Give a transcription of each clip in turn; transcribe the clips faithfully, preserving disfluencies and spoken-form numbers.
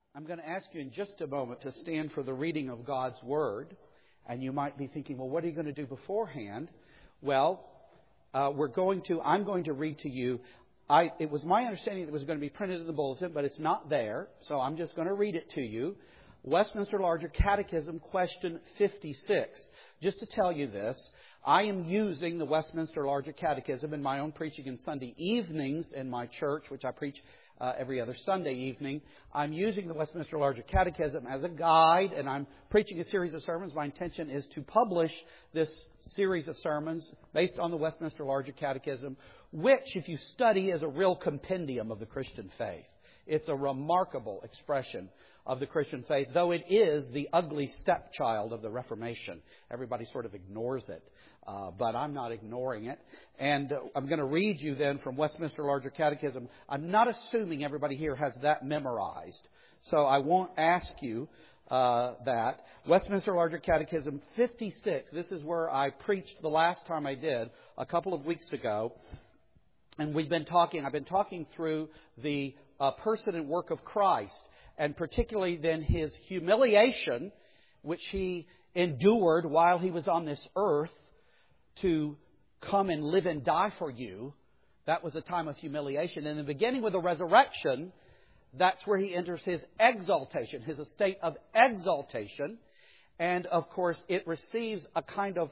I'm going to ask you in just a moment to stand for the reading of God's Word. And you might be thinking, well, what are you going to do beforehand? Well, uh, we're going to, I'm going to read to you. I, it was my understanding that it was going to be printed in the bulletin, but it's not there. So I'm just going to read it to you. Westminster Larger Catechism, question fifty-six. Just to tell you this, I am using the Westminster Larger Catechism in my own preaching in Sunday evenings in my church, which I preach uh, every other Sunday evening. I'm using the Westminster Larger Catechism as a guide, and I'm preaching a series of sermons. My intention is to publish this series of sermons based on the Westminster Larger Catechism, which, if you study, is a real compendium of the Christian faith. It's a remarkable expression of the Christian faith, though it is the ugly stepchild of the Reformation. Everybody sort of ignores it, uh, but I'm not ignoring it. And uh, I'm going to read you then from Westminster Larger Catechism. I'm not assuming everybody here has that memorized, so I won't ask you uh, that. Westminster Larger Catechism fifty-six. This is where I preached the last time I did, a couple of weeks ago. And we've been talking, I've been talking through the uh, person and work of Christ, and particularly then His humiliation, which He endured while He was on this earth to come and live and die for you. That was a time of humiliation. And then beginning with the resurrection, that's where He enters His exaltation, His estate of exaltation. And of course, it receives a kind of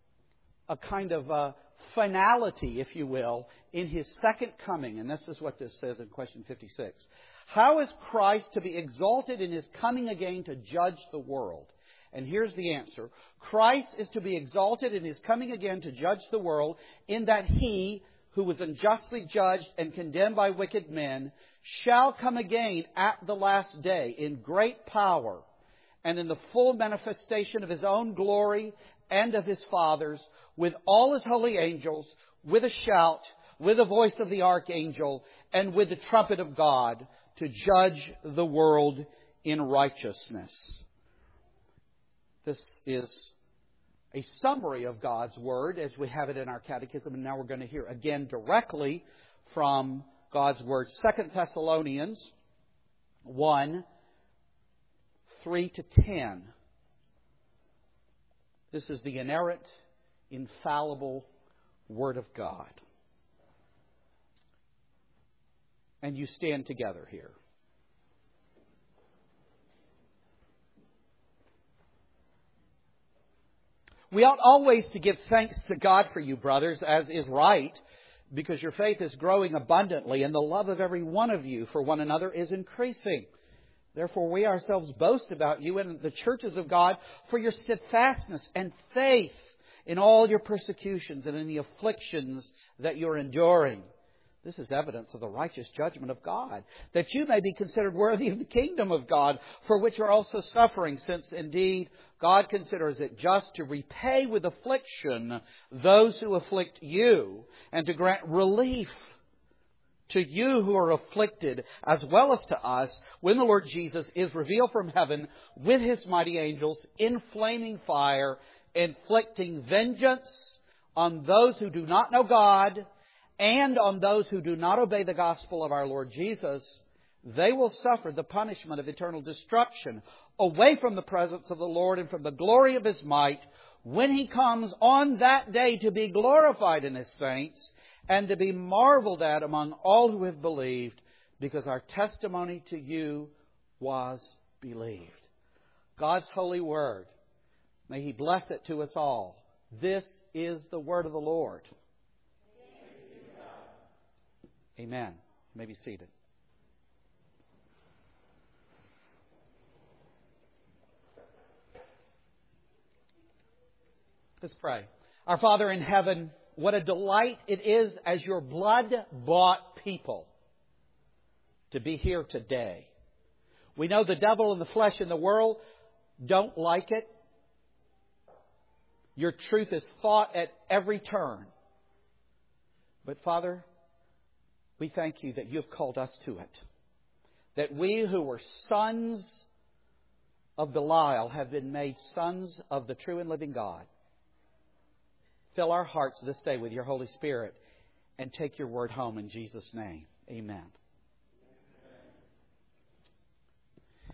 a kind of uh, finality, if you will, in His second coming. And this is what this says in question fifty-six. How is Christ to be exalted in His coming again to judge the world? And here's the answer. Christ is to be exalted in His coming again to judge the world, in that He, who was unjustly judged and condemned by wicked men, shall come again at the last day in great power and in the full manifestation of His own glory and of His Father's, with all His holy angels, with a shout, with the voice of the archangel, and with the trumpet of God, to judge the world in righteousness. This is a summary of God's Word as we have it in our catechism. And now we're going to hear again directly from God's Word. Second Thessalonians one, three to ten. This is the inerrant, infallible Word of God. And you stand together here. We ought always to give thanks to God for you, brothers, as is right, because your faith is growing abundantly, and the love of every one of you for one another is increasing. Therefore, we ourselves boast about you in the churches of God for your steadfastness and faith in all your persecutions and in the afflictions that you're enduring. This is evidence of the righteous judgment of God, that you may be considered worthy of the kingdom of God, for which you are also suffering, since indeed God considers it just to repay with affliction those who afflict you, and to grant relief to you who are afflicted, as well as to us, when the Lord Jesus is revealed from heaven with His mighty angels in flaming fire, inflicting vengeance on those who do not know God, and on those who do not obey the gospel of our Lord Jesus. They will suffer the punishment of eternal destruction, away from the presence of the Lord and from the glory of His might, when He comes on that day to be glorified in His saints, and to be marveled at among all who have believed, because our testimony to you was believed. God's holy word, may He bless it to us all. This is the word of the Lord. Amen. You may be seated. Let's pray. Our Father in heaven, what a delight it is as your blood-bought people to be here today. We know the devil and the flesh in the world don't like it. Your truth is fought at every turn. But Father, we thank you that you have called us to it. That we who were sons of Belial have been made sons of the true and living God. Fill our hearts this day with your Holy Spirit and take your word home in Jesus' name. Amen.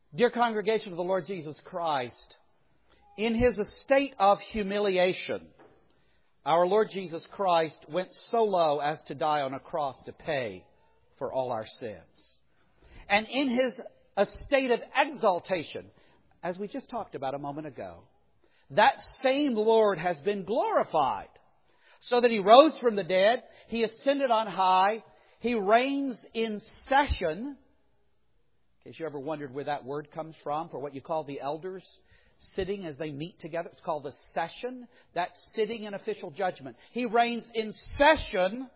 Dear congregation of the Lord Jesus Christ, in His estate of humiliation, our Lord Jesus Christ went so low as to die on a cross to pay for all our sins. And in His estate of exaltation, as we just talked about a moment ago, that same Lord has been glorified, so that He rose from the dead, He ascended on high, He reigns in session. In case you ever wondered where that word comes from, for what you call the elders sitting as they meet together, it's called a session. That's sitting in official judgment. He reigns in session,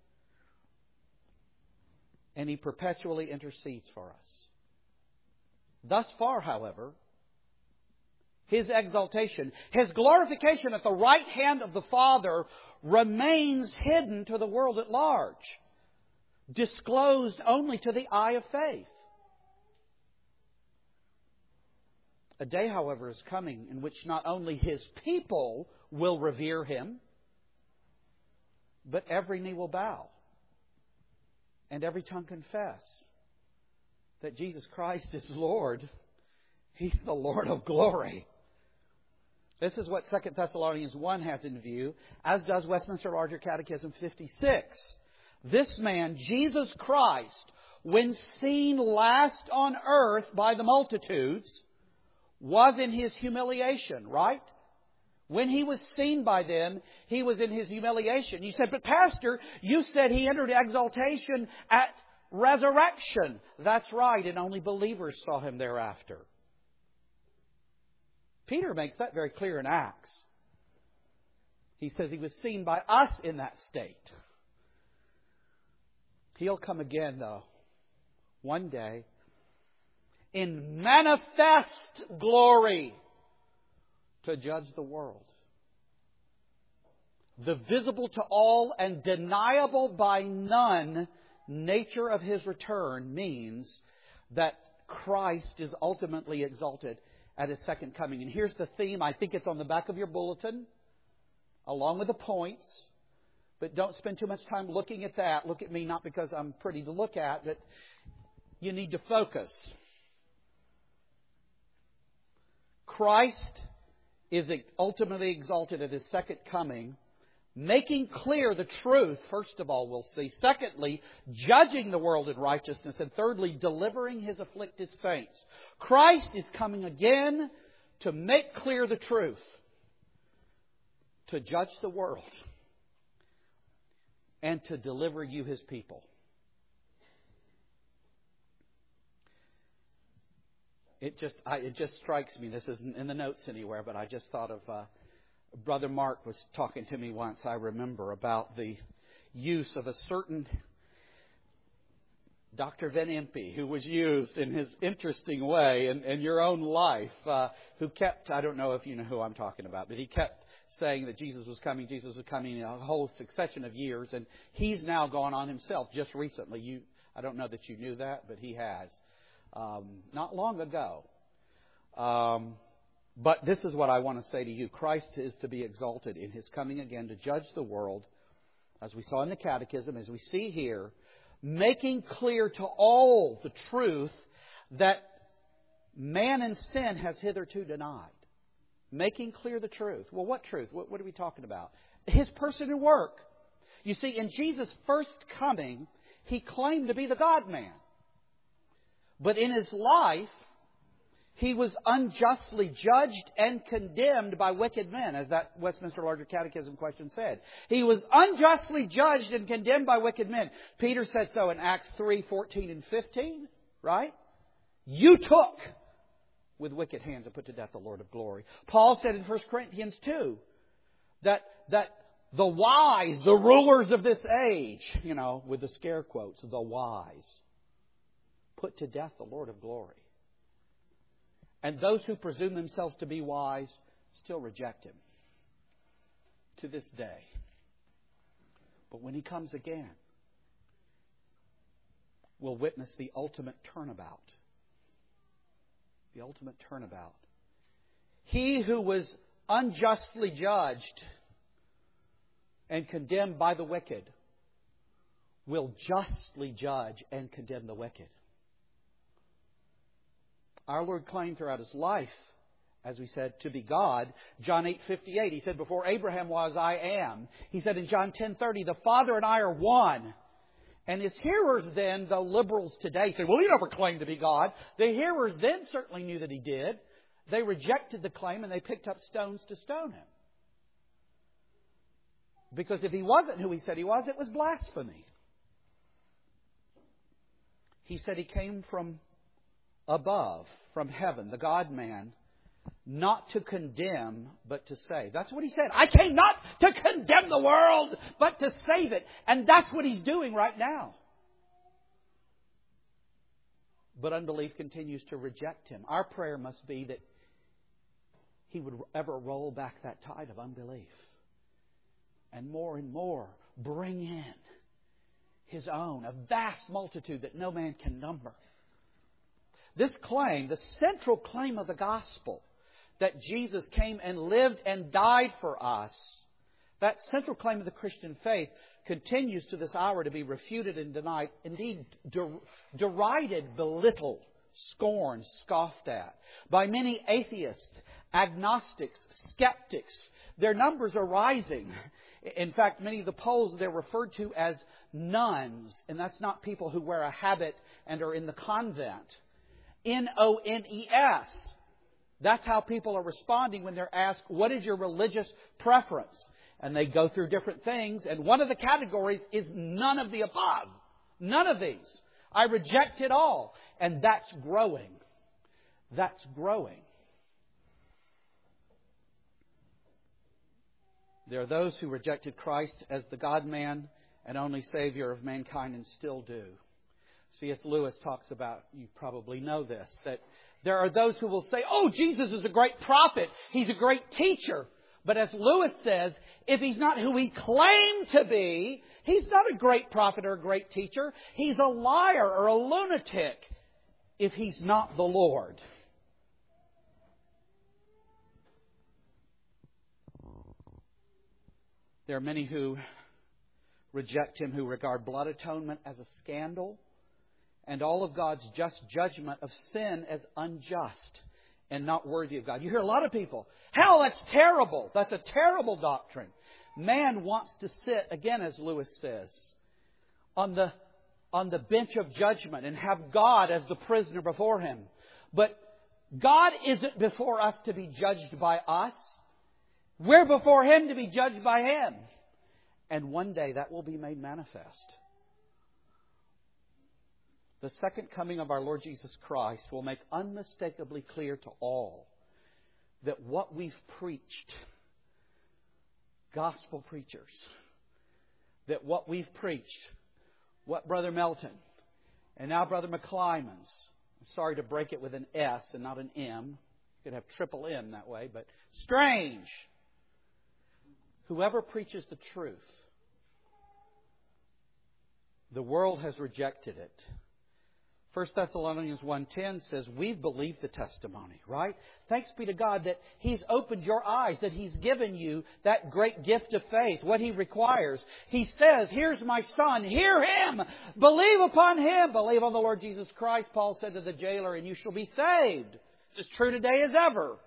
and He perpetually intercedes for us. Thus far, however, His exaltation, His glorification at the right hand of the Father remains hidden to the world at large, disclosed only to the eye of faith. A day, however, is coming in which not only His people will revere Him, but every knee will bow and every tongue confess that Jesus Christ is Lord. He's the Lord of glory. This is what Second Thessalonians one has in view, as does Westminster Larger Catechism fifty-six. This man, Jesus Christ, when seen last on earth by the multitudes, was in His humiliation, right? When He was seen by them, He was in His humiliation. You said, but Pastor, you said He entered exaltation at resurrection. That's right, and only believers saw Him thereafter. Peter makes that very clear in Acts. He says He was seen by us in that state. He'll come again, though, one day, in manifest glory to judge the world. The visible to all and deniable by none nature of His return means that Christ is ultimately exalted at His second coming. And here's the theme. I think it's on the back of your bulletin, along with the points. But don't spend too much time looking at that. Look at me, not because I'm pretty to look at, but you need to focus. Christ is ultimately exalted at His second coming, making clear the truth, first of all, we'll see. Secondly, judging the world in righteousness. And thirdly, delivering His afflicted saints. Christ is coming again to make clear the truth, to judge the world, and to deliver you, His people. It just I, it just strikes me, this isn't in the notes anywhere, but I just thought of uh, Brother Mark was talking to me once, I remember, about the use of a certain Doctor Van Impe, who was used in his interesting way in, in your own life, uh, who kept, I don't know if you know who I'm talking about, but he kept saying that Jesus was coming, Jesus was coming in a whole succession of years, and he's now gone on himself just recently. You, I don't know that you knew that, but he has. Um, not long ago. Um, but this is what I want to say to you. Christ is to be exalted in His coming again to judge the world, as we saw in the Catechism, as we see here, making clear to all the truth that man in sin has hitherto denied. Making clear the truth. Well, what truth? What, what are we talking about? His person and work. You see, in Jesus' first coming, He claimed to be the God-man. But in His life, He was unjustly judged and condemned by wicked men, as that Westminster Larger Catechism question said. He was unjustly judged and condemned by wicked men. Peter said so in Acts three, fourteen and fifteen, right? You took with wicked hands and put to death the Lord of glory. Paul said in First Corinthians two that, that the wise, the rulers of this age, you know, with the scare quotes, the wise, put to death the Lord of glory. And those who presume themselves to be wise still reject Him to this day. But when He comes again, we'll witness the ultimate turnabout. The ultimate turnabout. He who was unjustly judged and condemned by the wicked will justly judge and condemn the wicked. Our Lord claimed throughout His life, as we said, to be God. John eight fifty-eight, He said, before Abraham was, I am. He said in John ten thirty, the Father and I are one. And His hearers then, the liberals today, say, well, He never claimed to be God. The hearers then certainly knew that He did. They rejected the claim and they picked up stones to stone Him. Because if He wasn't who He said He was, it was blasphemy. He said He came from above, from heaven, the God-man, not to condemn, but to save. That's what He said. I came not to condemn the world, but to save it. And that's what He's doing right now. But unbelief continues to reject Him. Our prayer must be that He would ever roll back that tide of unbelief. And more and more bring in His own, a vast multitude that no man can number. This claim, the central claim of the gospel, that Jesus came and lived and died for us, that central claim of the Christian faith continues to this hour to be refuted and denied, indeed der- derided, belittled, scorned, scoffed at by many atheists, agnostics, skeptics. Their numbers are rising. In fact, many of the polls, they're referred to as nuns, and that's not people who wear a habit and are in the convent. N O N E S. That's how people are responding when they're asked, what is your religious preference? And they go through different things, and one of the categories is none of the above. None of these. I reject it all. And that's growing. That's growing. There are those who rejected Christ as the God-man and only Savior of mankind and still do. C S Lewis talks about, you probably know this, that there are those who will say, oh, Jesus is a great prophet. He's a great teacher. But as Lewis says, if He's not who He claimed to be, He's not a great prophet or a great teacher. He's a liar or a lunatic if He's not the Lord. There are many who reject Him, who regard blood atonement as a scandal and all of God's just judgment of sin as unjust and not worthy of God. You hear a lot of people, hell, that's terrible. That's a terrible doctrine. Man wants to sit, again as Lewis says, on the, on the bench of judgment and have God as the prisoner before Him. But God isn't before us to be judged by us. We're before Him to be judged by Him. And one day that will be made manifest. The second coming of our Lord Jesus Christ will make unmistakably clear to all that what we've preached, gospel preachers, that what we've preached, what Brother Melton and now Brother McClymon's, I'm sorry to break it with an S and not an M. You could have triple M that way, but strange. Whoever preaches the truth, the world has rejected it. First Thessalonians one ten says, we've believed the testimony, right? Thanks be to God that He's opened your eyes, that He's given you that great gift of faith, what He requires. He says, here's my Son, hear Him, believe upon Him, believe on the Lord Jesus Christ, Paul said to the jailer, and you shall be saved. It's as true today as ever.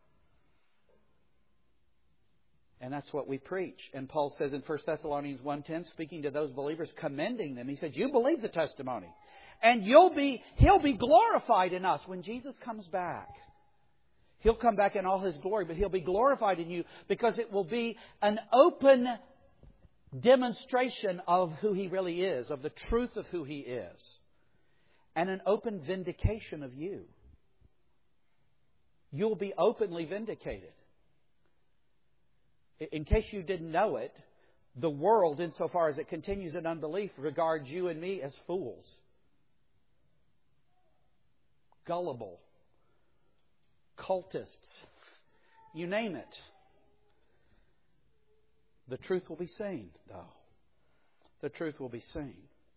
And that's what we preach. And Paul says in First Thessalonians one ten, speaking to those believers, commending them, he said, you believe the testimony. And you'll be, He'll be glorified in us when Jesus comes back. He'll come back in all His glory, but He'll be glorified in you because it will be an open demonstration of who He really is, of the truth of who He is, and an open vindication of you. You'll be openly vindicated. In case you didn't know it, the world, insofar as it continues in unbelief, regards you and me as fools. Gullible. Cultists. You name it. The truth will be seen, though. The truth will be seen.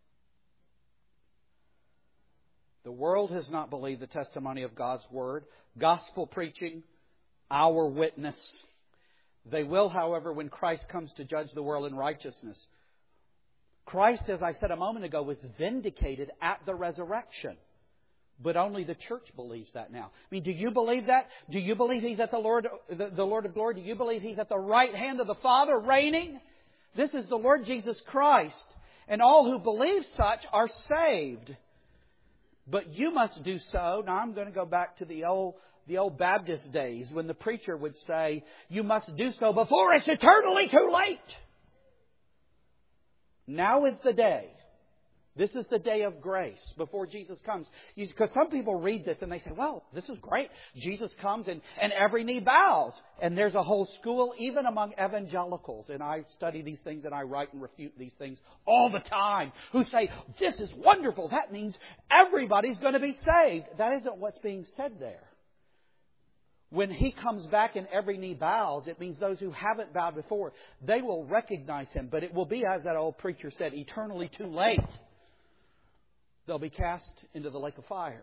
The world has not believed the testimony of God's Word. Gospel preaching, our witness. They will, however, when Christ comes to judge the world in righteousness. Christ, as I said a moment ago, was vindicated at the resurrection. But only the church believes that now. I mean, do you believe that? Do you believe He's at the Lord, the, the Lord of glory? Do you believe He's at the right hand of the Father reigning? This is the Lord Jesus Christ. And all who believe such are saved. But you must do so. Now I'm going to go back to the old, the old Baptist days when the preacher would say, you must do so before it's eternally too late. Now is the day. This is the day of grace before Jesus comes. Because some people read this and they say, well, this is great. Jesus comes and, and every knee bows. And there's a whole school, even among evangelicals. And I study these things and I write and refute these things all the time. Who say, this is wonderful. That means everybody's going to be saved. That isn't what's being said there. When He comes back and every knee bows, it means those who haven't bowed before, they will recognize Him. But it will be, as that old preacher said, eternally too late. They'll be cast into the lake of fire.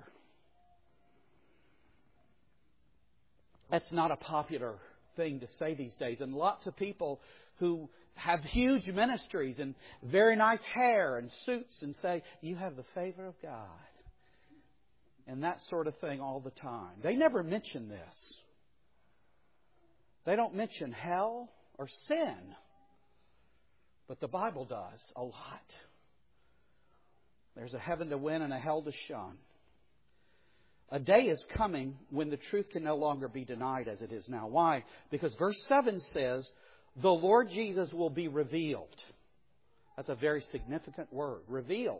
That's not a popular thing to say these days. And lots of people who have huge ministries and very nice hair and suits and say, you have the favor of God. And that sort of thing all the time. They never mention this. They don't mention hell or sin. But the Bible does a lot. There's a heaven to win and a hell to shun. A day is coming when the truth can no longer be denied as it is now. Why? Because verse seven says, the Lord Jesus will be revealed. That's a very significant word. Revealed.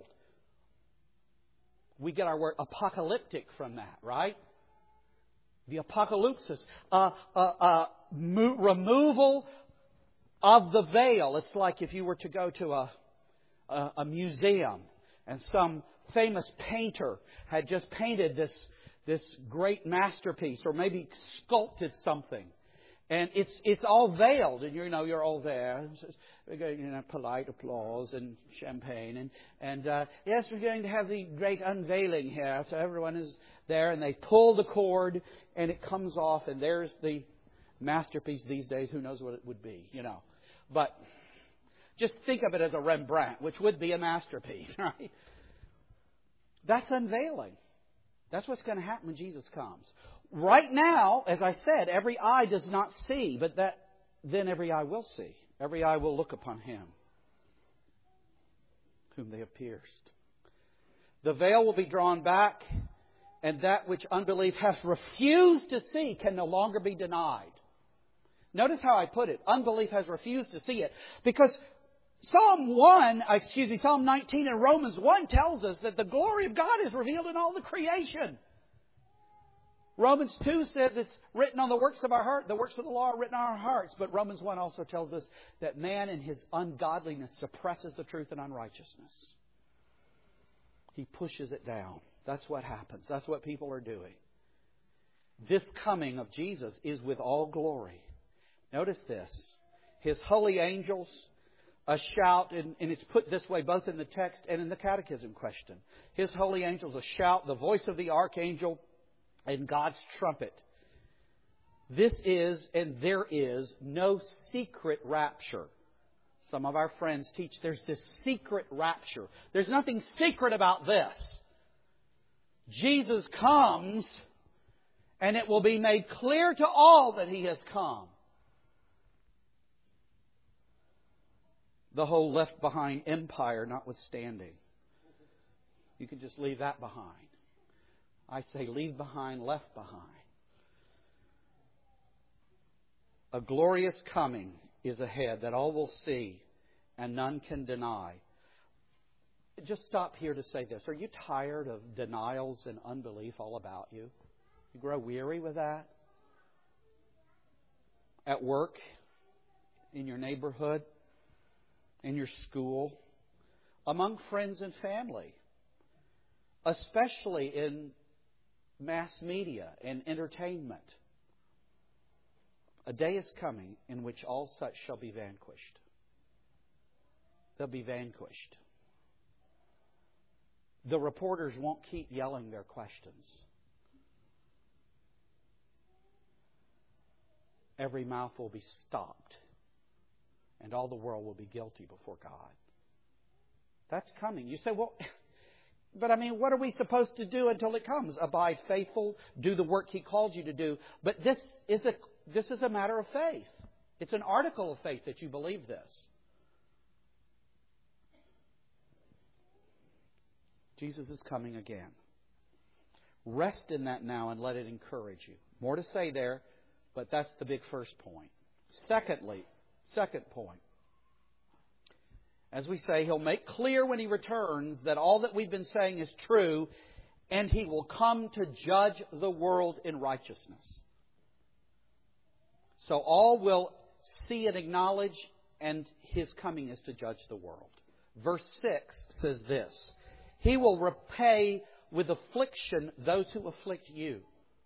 We get our word apocalyptic from that, right? The apocalypsis. Uh, uh, uh, mo- removal of the veil. It's like if you were to go to a, a, a museum and some famous painter had just painted this, this great masterpiece or maybe sculpted something. And it's it's all veiled, and you know you're all there. We're going, you know, polite applause and champagne, and and uh, yes, we're going to have the great unveiling here. So everyone is there, and they pull the cord, and it comes off, and there's the masterpiece. These days, who knows what it would be, you know? But just think of it as a Rembrandt, which would be a masterpiece, right? That's unveiling. That's what's going to happen when Jesus comes. Right now, as I said, every eye does not see, but that then every eye will see. Every eye will look upon Him whom they have pierced. The veil will be drawn back, and that which unbelief has refused to see can no longer be denied. Notice how I put it. Unbelief has refused to see it. Because Psalm one, excuse me, Psalm nineteen and Romans one tells us that the glory of God is revealed in all the creation. Romans two says it's written on the works of our heart. The works of the law are written on our hearts. But Romans one also tells us that man in his ungodliness suppresses the truth and unrighteousness. He pushes it down. That's what happens. That's what people are doing. This coming of Jesus is with all glory. Notice this. His holy angels, a shout, and, and it's put this way both in the text and in the catechism question. His holy angels, a shout, the voice of the archangel, and God's trumpet. This is, and there is, no secret rapture. Some of our friends teach there's this secret rapture. There's nothing secret about this. Jesus comes, and it will be made clear to all that He has come. The whole left behind empire notwithstanding. You can just leave that behind. I say leave behind, left behind. A glorious coming is ahead that all will see and none can deny. Just stop here to say this. Are you tired of denials and unbelief all about you? You grow weary with that? At work, in your neighborhood, in your school, among friends and family, especially in mass media and entertainment. A day is coming in which all such shall be vanquished. They'll be vanquished. The reporters won't keep yelling their questions. Every mouth will be stopped, and all the world will be guilty before God. That's coming. You say, well, But I mean, what are we supposed to do until it comes? Abide faithful, do the work He called you to do. But this is a this is a matter of faith. It's an article of faith that you believe this. Jesus is coming again. Rest in that now and let it encourage you. More to say there, but that's the big first point. Secondly, second point. As we say, He'll make clear when He returns that all that we've been saying is true, and He will come to judge the world in righteousness. So all will see and acknowledge, and His coming is to judge the world. Verse six says this: He will repay with affliction those who afflict you.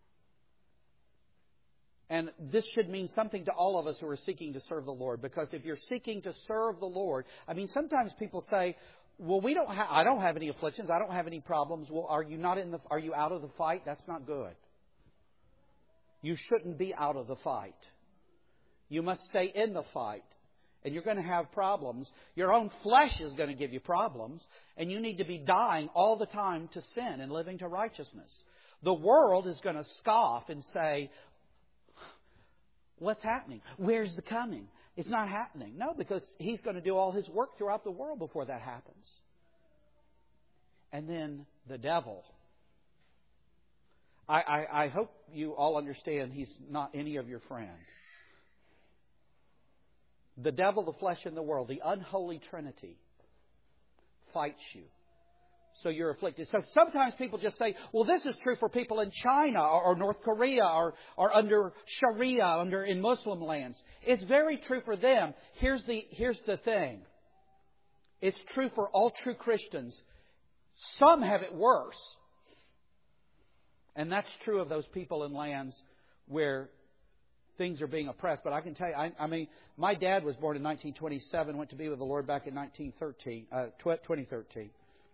And this should mean something to all of us who are seeking to serve the Lord. Because if you're seeking to serve the Lord, I mean, sometimes people say, "Well, we don't. Ha- I don't have any afflictions. I don't have any problems." Well, are you not in the? Are you out of the fight? That's not good. You shouldn't be out of the fight. You must stay in the fight, and you're going to have problems. Your own flesh is going to give you problems, and you need to be dying all the time to sin and living to righteousness. The world is going to scoff and say, "What's happening? Where's the coming?" It's not happening. No, because He's going to do all His work throughout the world before that happens. And then the devil. I, I, I hope you all understand he's not any of your friends. The devil, the flesh, and the world, the unholy trinity, fights you. So you're afflicted. So sometimes people just say, well, this is true for people in China or, or North Korea or, or under Sharia, under in Muslim lands. It's very true for them. Here's the, here's the thing. It's true for all true Christians. Some have it worse. And that's true of those people in lands where things are being oppressed. But I can tell you, I, I mean, my dad was born in nineteen twenty-seven, went to be with the Lord back in nineteen thirteen, uh, twenty thirteen.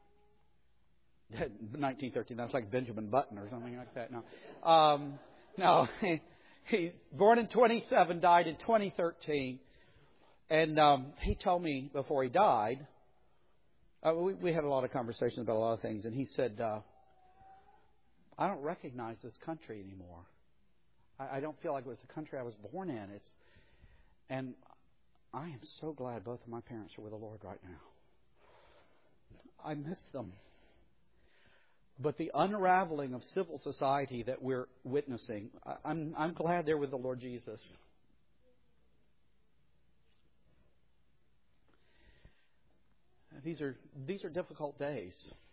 nineteen thirteen, that's like Benjamin Button or something like that. No, um, no. He's born in twenty-seven, died in twenty thirteen. And um, he told me before he died, uh, we, we had a lot of conversations about a lot of things, and he said, uh, I don't recognize this country anymore. I, I don't feel like it was the country I was born in. It's, and I am so glad both of my parents are with the Lord right now. I miss them. But the unraveling of civil society that we're witnessing, I'm, I'm glad they're with the Lord Jesus. These are, these are difficult days.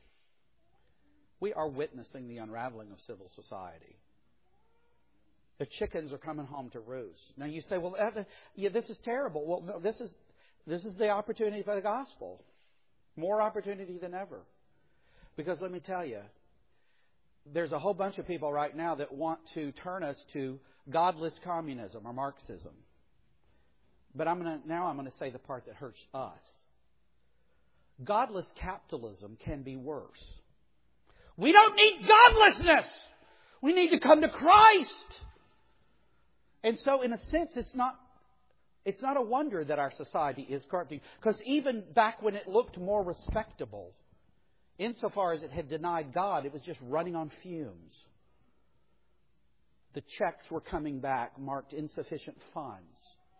We are witnessing the unraveling of civil society. The chickens are coming home to roost. Now you say, well, yeah, this is terrible. Well, no, this is, this is the opportunity for the gospel. More opportunity than ever. Because let me tell you, there's a whole bunch of people right now that want to turn us to godless communism or Marxism. But I'm going to, now I'm going to say the part that hurts us. Godless capitalism can be worse. We don't need godlessness. We need to come to Christ. And so, in a sense, it's not it's not a wonder that our society is corrupting. Because even back when it looked more respectable, insofar as it had denied God, it was just running on fumes. The checks were coming back marked insufficient funds.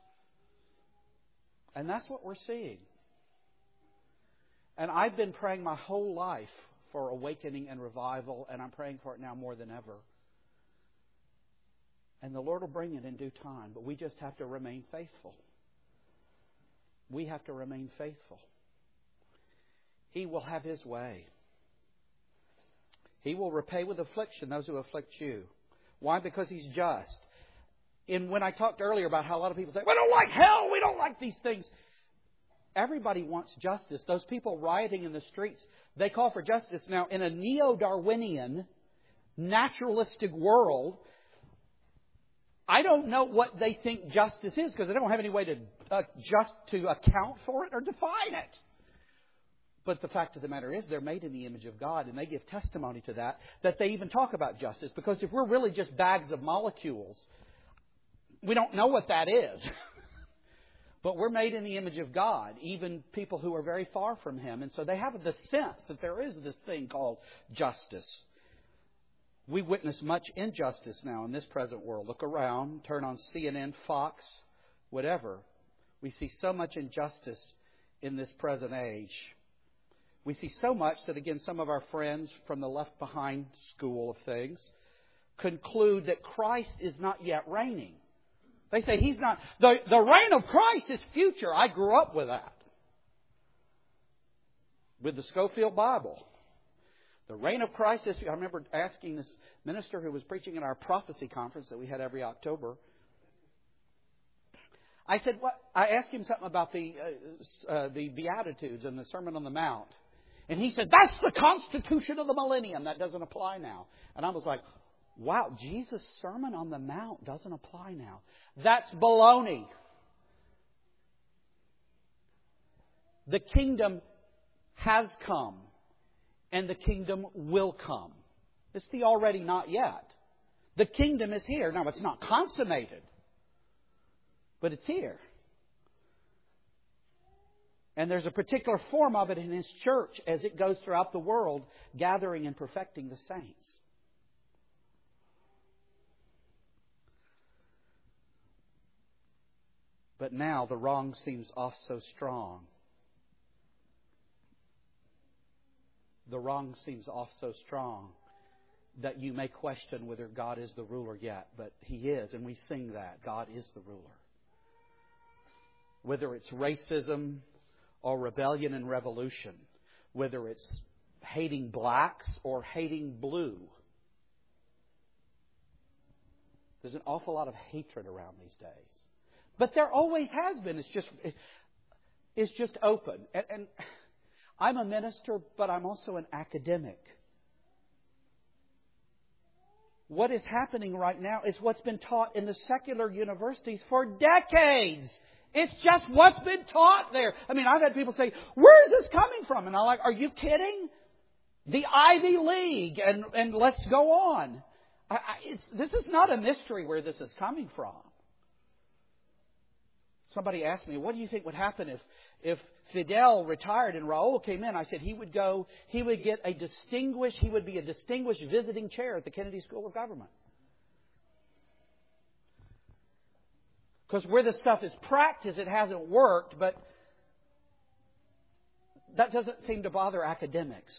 And that's what we're seeing. And I've been praying my whole life for awakening and revival, and I'm praying for it now more than ever. And the Lord will bring it in due time, but we just have to remain faithful. We have to remain faithful. He will have His way. He will repay with affliction those who afflict you. Why? Because He's just. And when I talked earlier about how a lot of people say, we don't like hell, we don't like these things. Everybody wants justice. Those people rioting in the streets, they call for justice. Now, in a neo-Darwinian, naturalistic world, I don't know what they think justice is because they don't have any way to uh, just to account for it or define it. But the fact of the matter is they're made in the image of God, and they give testimony to that, that they even talk about justice. Because if we're really just bags of molecules, we don't know what that is. But we're made in the image of God, even people who are very far from Him. And so they have the sense that there is this thing called justice. We witness much injustice now in this present world. Look around, turn on C N N, Fox, whatever. We see so much injustice in this present age. We see so much that, again, some of our friends from the Left Behind school of things conclude that Christ is not yet reigning. They say He's not. The, the reign of Christ is future. I grew up with that. With the Scofield Bible. The reign of Christ is... I remember asking this minister who was preaching at our prophecy conference that we had every October. I said, what? I asked him something about the uh, uh, the Beatitudes and the Sermon on the Mount. And he said, that's the constitution of the millennium. That doesn't apply now. And I was like, wow, Jesus' Sermon on the Mount doesn't apply now. That's baloney. The kingdom has come. And the kingdom will come. It's the already not yet. The kingdom is here. Now, it's not consummated. But it's here. And there's a particular form of it in His church as it goes throughout the world, gathering and perfecting the saints. But now the wrong seems off so strong. The wrong seems off so strong that you may question whether God is the ruler yet. But He is, and we sing that. God is the ruler. Whether it's racism or rebellion and revolution, whether it's hating blacks or hating blue, there's an awful lot of hatred around these days. But there always has been. It's just, it's just open. And, and I'm a minister, but I'm also an academic. What is happening right now is what's been taught in the secular universities for decades. It's just what's been taught there. I mean, I've had people say, where is this coming from? And I'm like, are you kidding? The Ivy League, and, and let's go on. I, I, it's, this is not a mystery where this is coming from. Somebody asked me, what do you think would happen if, if Fidel retired and Raul came in? I said he would go, he would get a distinguished, he would be a distinguished visiting chair at the Kennedy School of Government. Because where this stuff is practiced, it hasn't worked, but that doesn't seem to bother academics.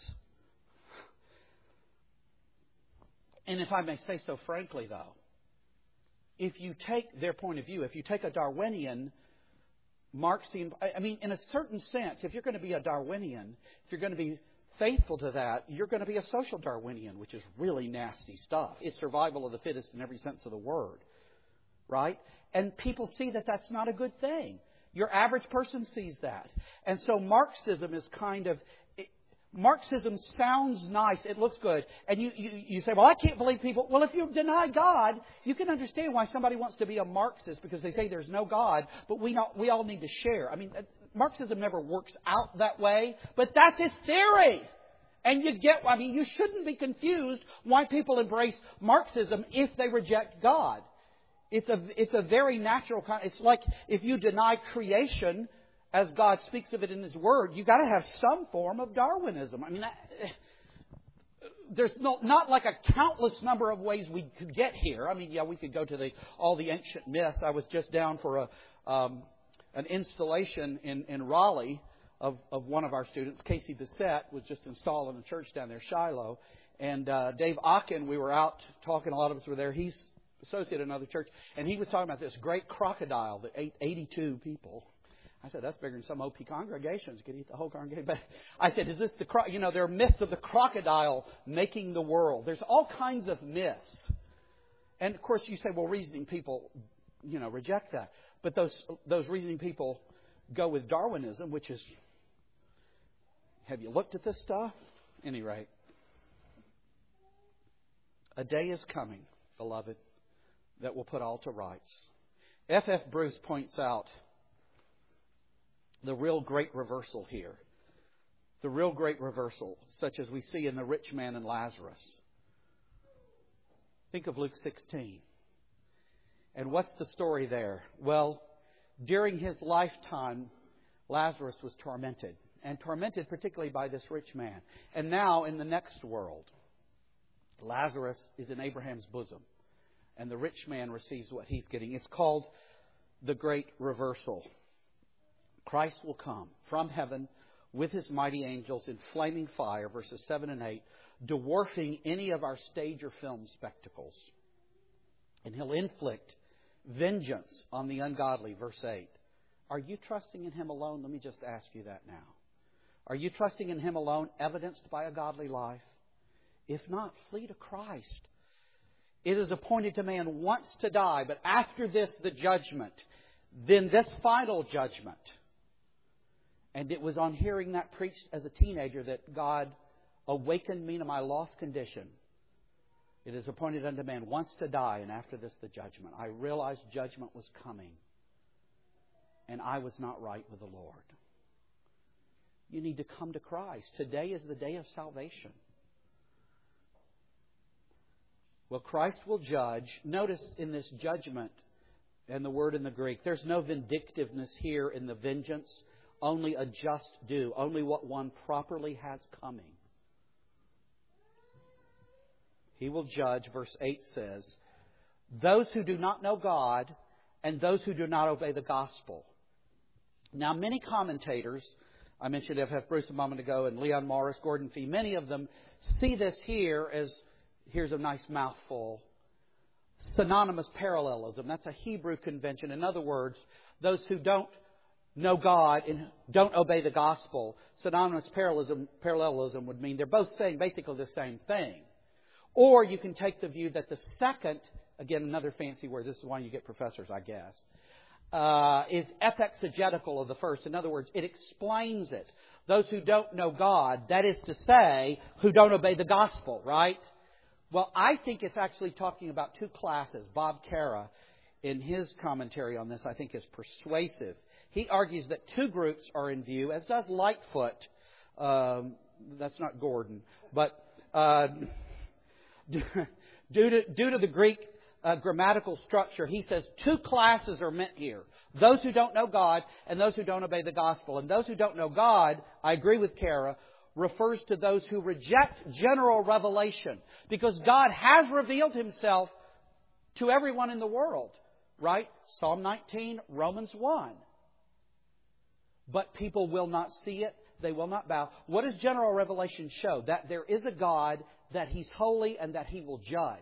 And if I may say so frankly, though, if you take their point of view, if you take a Darwinian Marxian, I mean, in a certain sense, if you're going to be a Darwinian, if you're going to be faithful to that, you're going to be a social Darwinian, which is really nasty stuff. It's survival of the fittest in every sense of the word. Right? And people see that that's not a good thing. Your average person sees that. And so Marxism is kind of... It, Marxism sounds nice. It looks good. And you, you, you say, well, I can't believe people... Well, if you deny God, you can understand why somebody wants to be a Marxist, because they say there's no God, but we, not, we all need to share. I mean, Marxism never works out that way, but that's its theory. And you get... I mean, you shouldn't be confused why people embrace Marxism if they reject God. It's a, it's a very natural kind. It's like if you deny creation as God speaks of it in His Word, you've got to have some form of Darwinism. I mean, that, there's no, not like a countless number of ways we could get here. I mean, yeah, we could go to the all the ancient myths. I was just down for a um, an installation in, in Raleigh of, of one of our students. Casey Bissett was just installing a church down there, Shiloh. And uh, Dave Ocken, we were out talking, a lot of us were there. He's associate in another church, and he was talking about this great crocodile that ate eighty-two people. I said, that's bigger than some O P congregations. Could eat the whole congregation. But I said, is this the, cro-? you know, there are myths of the crocodile making the world. There's all kinds of myths. And of course you say, well, reasoning people, you know, reject that. But those, those reasoning people go with Darwinism, which is, have you looked at this stuff? At any rate, a day is coming, beloved, that will put all to rights. F F Bruce points out the real great reversal here. The real great reversal, such as we see in the rich man and Lazarus. Think of Luke sixteen. And what's the story there? Well, during his lifetime, Lazarus was tormented. And tormented particularly by this rich man. And now in the next world, Lazarus is in Abraham's bosom. And the rich man receives what he's getting. It's called the Great Reversal. Christ will come from heaven with His mighty angels in flaming fire, verses seven and eight, dwarfing any of our stage or film spectacles. And He'll inflict vengeance on the ungodly, verse eight. Are you trusting in Him alone? Let me just ask you that now. Are you trusting in Him alone, evidenced by a godly life? If not, flee to Christ. It is appointed to man once to die, but after this, the judgment. Then this final judgment. And it was on hearing that preached as a teenager that God awakened me to my lost condition. It is appointed unto man once to die, and after this, the judgment. I realized judgment was coming, and I was not right with the Lord. You need to come to Christ. Today is the day of salvation. Well, Christ will judge. Notice in this judgment, and the word in the Greek, there's no vindictiveness here in the vengeance. Only a just due. Only what one properly has coming. He will judge, verse eight says, those who do not know God and those who do not obey the gospel. Now, many commentators, I mentioned F F Bruce a moment ago, and Leon Morris, Gordon Fee, many of them see this here as, here's a nice mouthful, synonymous parallelism. That's a Hebrew convention. In other words, those who don't know God and don't obey the gospel, synonymous parallelism, parallelism would mean they're both saying basically the same thing. Or you can take the view that the second, again, another fancy word, this is why you get professors, I guess, uh, is epexegetical of the first. In other words, it explains it. Those who don't know God, that is to say, who don't obey the gospel, right? Well, I think it's actually talking about two classes. Bob Cara, in his commentary on this, I think is persuasive. He argues that two groups are in view, as does Lightfoot. Um, that's not Gordon. But uh, due, to, due to the Greek uh, grammatical structure, he says two classes are meant here. Those who don't know God and those who don't obey the gospel. And those who don't know God, I agree with Cara, refers to those who reject general revelation. Because God has revealed Himself to everyone in the world. Right? Psalm nineteen, Romans one. But people will not see it. They will not bow. What does general revelation show? That there is a God, that He's holy, and that He will judge.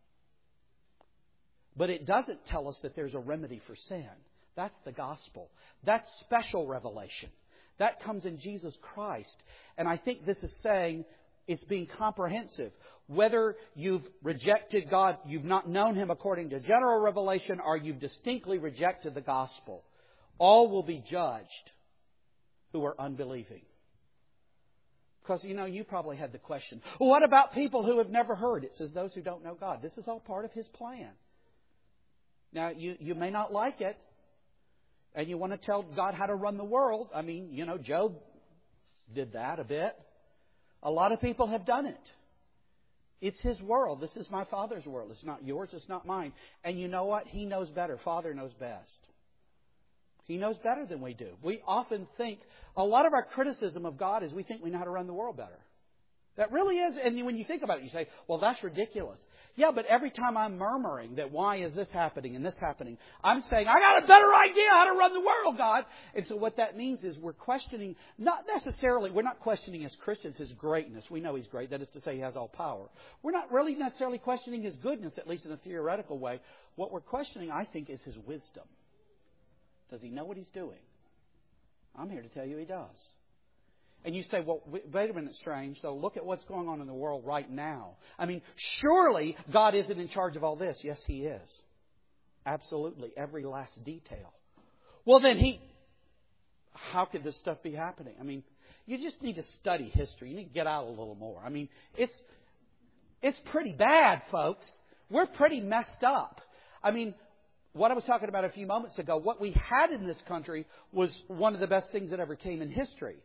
But it doesn't tell us that there's a remedy for sin. That's the gospel. That's special revelation. That comes in Jesus Christ. And I think this is saying it's being comprehensive. Whether you've rejected God, you've not known Him according to general revelation, or you've distinctly rejected the gospel, all will be judged who are unbelieving. Because, you know, you probably had the question, well, what about people who have never heard? It says those who don't know God. This is all part of His plan. Now, you, you may not like it, and you want to tell God how to run the world. I mean, you know, Job did that a bit. A lot of people have done it. It's His world. This is my Father's world. It's not yours. It's not mine. And you know what? He knows better. Father knows best. He knows better than we do. We often think, a lot of our criticism of God is we think we know how to run the world better. That really is, and when you think about it, you say, well, that's ridiculous. Yeah, but every time I'm murmuring that why is this happening and this happening, I'm saying, I got a better idea how to run the world, God. And so what that means is we're questioning, not necessarily, we're not questioning as Christians His greatness. We know He's great. That is to say He has all power. We're not really necessarily questioning His goodness, at least in a theoretical way. What we're questioning, I think, is His wisdom. Does He know what He's doing? I'm here to tell you He does. And you say, well, wait a minute, strange. So look at what's going on in the world right now. I mean, surely God isn't in charge of all this. Yes, He is. Absolutely. Every last detail. Well, then He... How could this stuff be happening? I mean, you just need to study history. You need to get out a little more. I mean, it's it's pretty bad, folks. We're pretty messed up. I mean, what I was talking about a few moments ago, what we had in this country was one of the best things that ever came in history.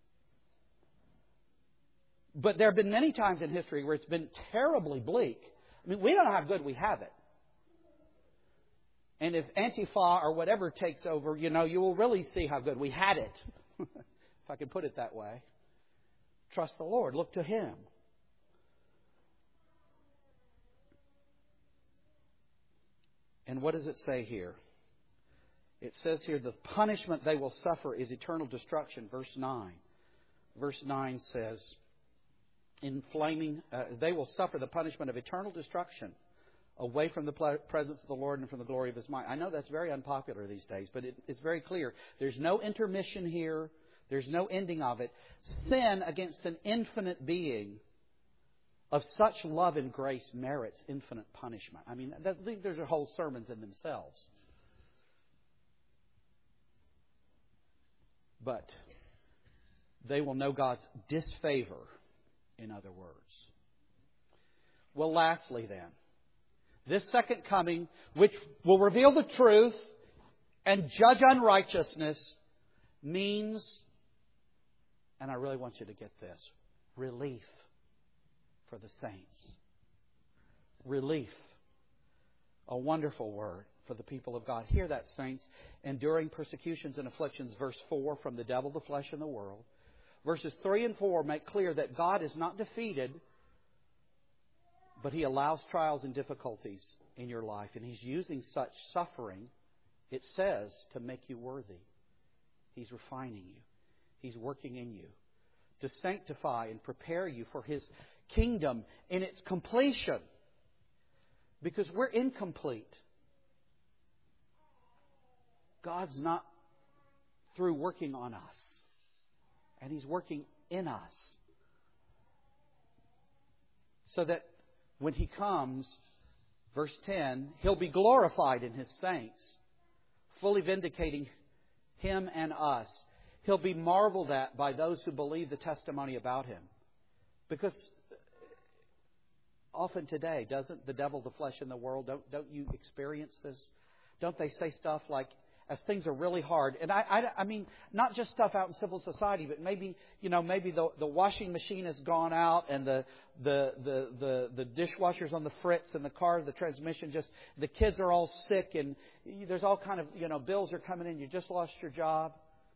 But there have been many times in history where it's been terribly bleak. I mean, we don't know how good we have it. And if Antifa or whatever takes over, you know, you will really see how good we had it. If I can put it that way. Trust the Lord. Look to Him. And what does it say here? It says here, the punishment they will suffer is eternal destruction. Verse nine. Verse nine says, in flaming, uh, they will suffer the punishment of eternal destruction away from the presence of the Lord and from the glory of His might. I know that's very unpopular these days, but it, it's very clear. There's no intermission here. There's no ending of it. Sin against an infinite being of such love and grace merits infinite punishment. I mean, I think there's whole sermons in themselves. But they will know God's disfavor, in other words. Well, lastly then, this second coming, which will reveal the truth and judge unrighteousness, means, and I really want you to get this, relief for the saints. Relief. A wonderful word for the people of God. Hear that, saints. Enduring persecutions and afflictions, verse four, from the devil, the flesh, and the world. Verses three and four make clear that God is not defeated, but He allows trials and difficulties in your life. And He's using such suffering, it says, to make you worthy. He's refining you. He's working in you to sanctify and prepare you for His kingdom in its completion. Because we're incomplete. God's not through working on us. And He's working in us. So that when He comes, verse ten, He'll be glorified in His saints, fully vindicating Him and us. He'll be marveled at by those who believe the testimony about Him. Because often today, doesn't the devil, the flesh, and the world, don't, don't you experience this? Don't they say stuff like, as things are really hard, and I, I, I mean, not just stuff out in civil society, but maybe, you know, maybe the, the washing machine has gone out and the, the, the, the, the dishwasher's on the fritz and the car, the transmission just, the kids are all sick and there's all kind of, you know, bills are coming in, you just lost your job.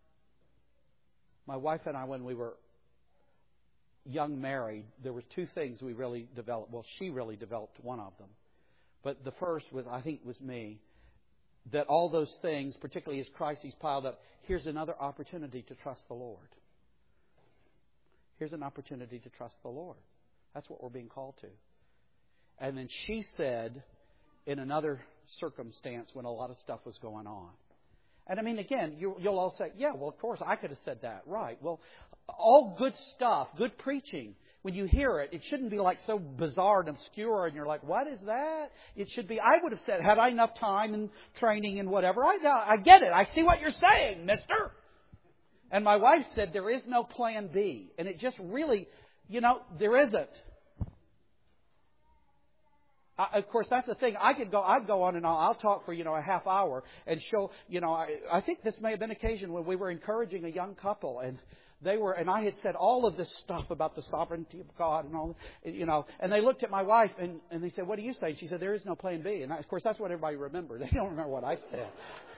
My wife and I, when we were young married, there was two things we really developed. Well, she really developed one of them. But the first was, I think, was me. That all those things, particularly as crises piled up, here's another opportunity to trust the Lord. Here's an opportunity to trust the Lord. That's what we're being called to. And then she said, in another circumstance when a lot of stuff was going on. And I mean, again, you, you'll all say, yeah, well, of course, I could have said that. Right. Well, all good stuff, good preaching, when you hear it, it shouldn't be like so bizarre and obscure and you're like, what is that? It should be, I would have said, had I enough time and training and whatever, I, I get it. I see what you're saying, mister. And my wife said, there is no plan B. And it just really, you know, there isn't. I, of course, that's the thing. I could go, I'd go on and on. I'll talk for, you know, a half hour and show, you know, I, I think this may have been an occasion when we were encouraging a young couple and they were, and I had said all of this stuff about the sovereignty of God and all, you know, and they looked at my wife and, and they said, what do you say? And she said, there is no plan B. And I, of course, that's what everybody remembers. They don't remember what I said.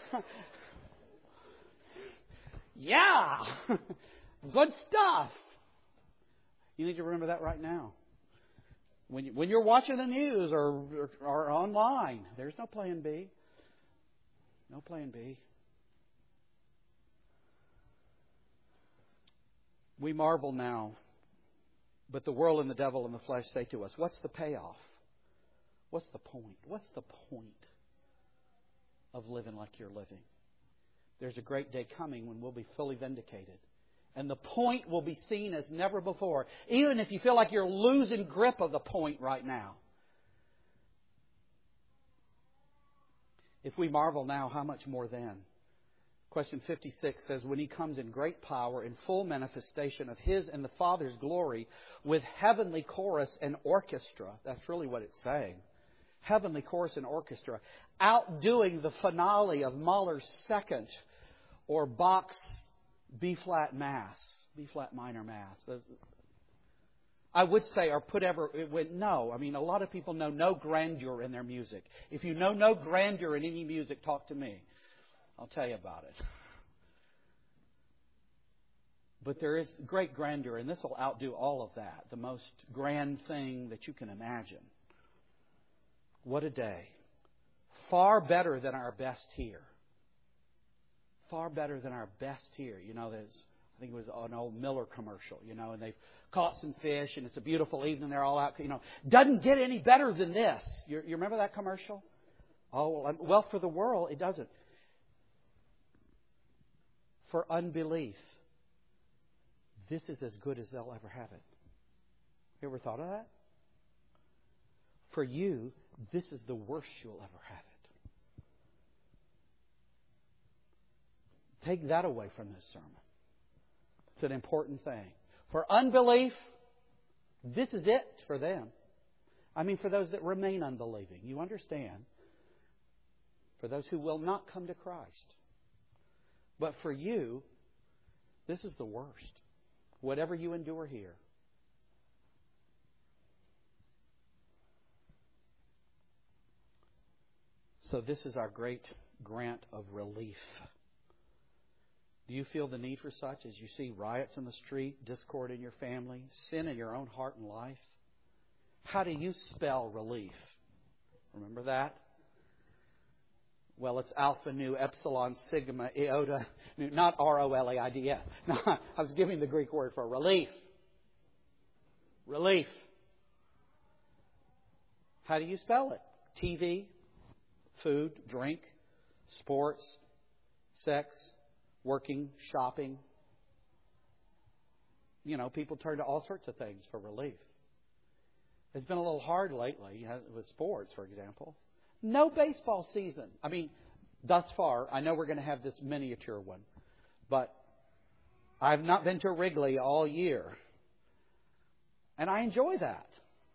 Yeah. Good stuff. You need to remember that right now. When, you, when you're watching the news or, or, or online, there's no plan B. No plan B. We marvel now, but the world and the devil and the flesh say to us, what's the payoff? What's the point? What's the point of living like you're living? There's a great day coming when we'll be fully vindicated. And the point will be seen as never before. Even if you feel like you're losing grip of the point right now. If we marvel now, how much more then? Question fifty-six says, when He comes in great power, in full manifestation of His and the Father's glory, with heavenly chorus and orchestra. That's really what it's saying. Heavenly chorus and orchestra. Outdoing the finale of Mahler's second or Bach's B-flat Mass. B-flat minor Mass. I would say, or put ever, it would, no. I mean, a lot of people know no grandeur in their music. If you know no grandeur in any music, talk to me. I'll tell you about it. But there is great grandeur, and this will outdo all of that. The most grand thing that you can imagine. What a day. Far better than our best here. Far better than our best here. You know, there's, I think it was an old Miller commercial, you know, and they've caught some fish, and it's a beautiful evening. They're all out, you know. Doesn't get any better than this. You, you remember that commercial? Oh, well, for the world, it doesn't. For unbelief, this is as good as they'll ever have it. You ever thought of that? For you, this is the worst you'll ever have it. Take that away from this sermon. It's an important thing. For unbelief, this is it for them. I mean, for those that remain unbelieving. You understand? For those who will not come to Christ. But for you, this is the worst. Whatever you endure here. So this is our great grant of relief. Do you feel the need for such as you see riots in the street, discord in your family, sin in your own heart and life? How do you spell relief? Remember that? Well, it's Alpha Nu Epsilon Sigma Iota Nu, not R O L A I D S. No, I was giving the Greek word for relief. Relief. How do you spell it? T V, food, drink, sports, sex, working, shopping. You know, people turn to all sorts of things for relief. It's been a little hard lately with sports, for example. No baseball season. I mean, thus far, I know we're going to have this miniature one, but I've not been to Wrigley all year. And I enjoy that.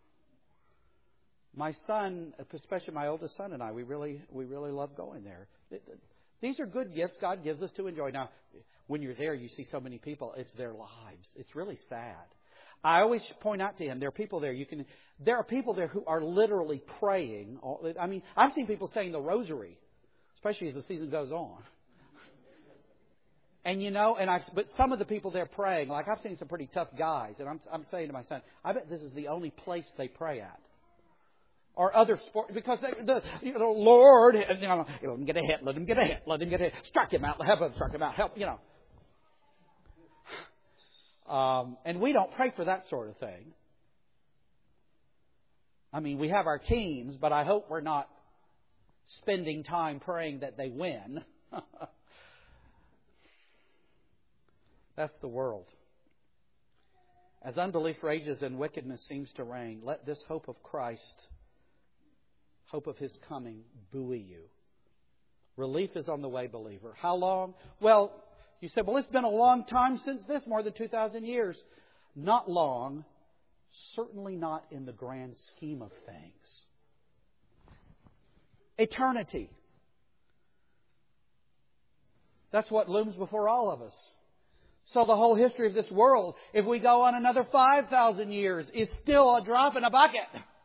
My son, especially my oldest son and I, we really we really love going there. These are good gifts God gives us to enjoy. Now, when you're there, you see so many people. It's their lives. It's really sad. I always point out to him, there are people there. You can. There are people there who are literally praying. I mean, I've seen people saying the rosary, especially as the season goes on. And you know, and I. But some of the people there praying, like I've seen some pretty tough guys, and I'm I'm saying to my son, I bet this is the only place they pray at. Or other sports, because they, the you know, Lord, and, you know, let him get a hit, let him get a hit, let him get a hit, strike him out, help him, strike him out, help, you know. Um, and we don't pray for that sort of thing. I mean, we have our teams, but I hope we're not spending time praying that they win. That's the world. As unbelief rages and wickedness seems to reign, let this hope of Christ, hope of His coming, buoy you. Relief is on the way, believer. How long? Well, you said, well, it's been a long time since this, more than two thousand years. Not long. Certainly not in the grand scheme of things. Eternity. That's what looms before all of us. So the whole history of this world, if we go on another five thousand years, is still a drop in a bucket.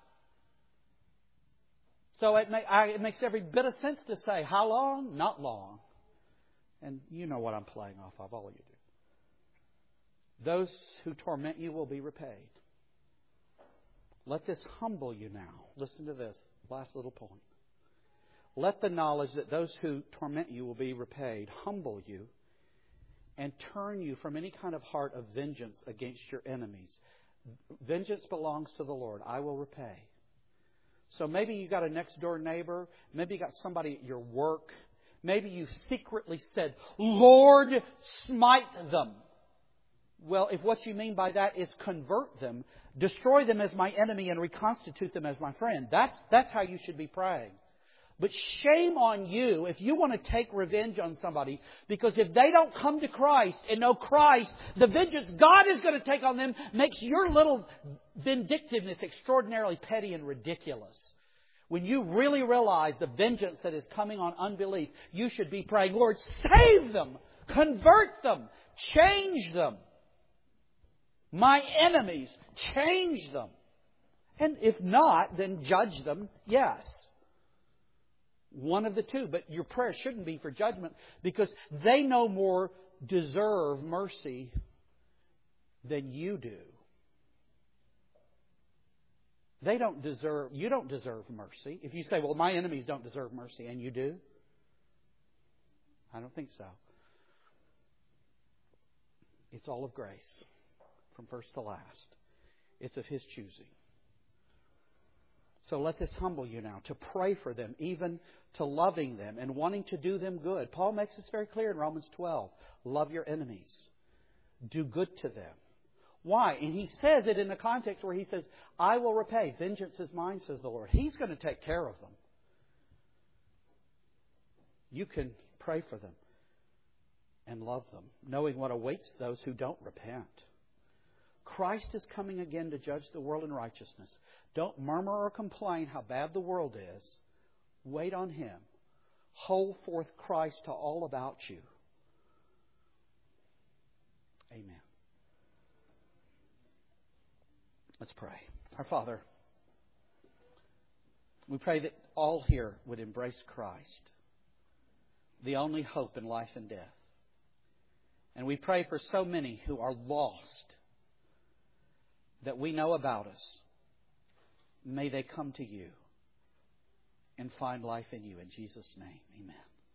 So it, may, I, it makes every bit of sense to say, how long? Not long. And you know what I'm playing off of, all of you do. Those who torment you will be repaid. Let this humble you now. Listen to this, last little point. Let the knowledge that those who torment you will be repaid humble you and turn you from any kind of heart of vengeance against your enemies. Vengeance belongs to the Lord. I will repay. So maybe you got a next door neighbor. Maybe you got somebody at your work. Maybe you secretly said, Lord, smite them. Well, if what you mean by that is convert them, destroy them as my enemy and reconstitute them as my friend. That's, that's how you should be praying. But shame on you if you want to take revenge on somebody, because if they don't come to Christ and know Christ, the vengeance God is going to take on them makes your little vindictiveness extraordinarily petty and ridiculous. When you really realize the vengeance that is coming on unbelief, you should be praying, Lord, save them, convert them, change them. My enemies, change them. And if not, then judge them, yes. One of the two. But your prayer shouldn't be for judgment because they no more deserve mercy than you do. They don't deserve, you don't deserve mercy. If you say, well, my enemies don't deserve mercy, and you do? I don't think so. It's all of grace, from first to last. It's of His choosing. So let this humble you now to pray for them, even to loving them and wanting to do them good. Paul makes this very clear in Romans twelve. Love your enemies. Do good to them. Why? And he says it in the context where he says, I will repay. Vengeance is mine, says the Lord. He's going to take care of them. You can pray for them and love them, knowing what awaits those who don't repent. Christ is coming again to judge the world in righteousness. Don't murmur or complain how bad the world is. Wait on Him. Hold forth Christ to all about you. Amen. Let's pray. Our Father, we pray that all here would embrace Christ, the only hope in life and death. And we pray for so many who are lost that we know about us. May they come to You and find life in You. In Jesus' name, amen.